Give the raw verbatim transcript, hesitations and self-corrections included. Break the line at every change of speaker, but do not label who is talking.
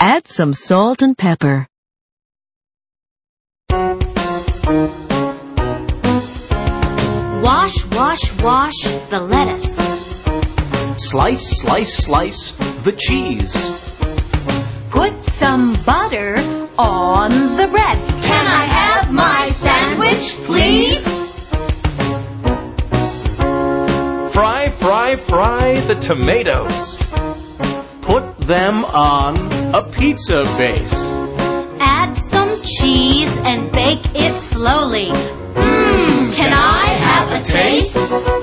Add some salt and pepper.
Wash, wash, wash the lettuce.
Slice, slice, slice the cheese.
Put some butter on the bread. Can I have my sandwich, please?
Fry, fry, fry the tomatoes. Put them on a pizza base.
Add some cheese and bake it slowly. Mmm, can I have a taste?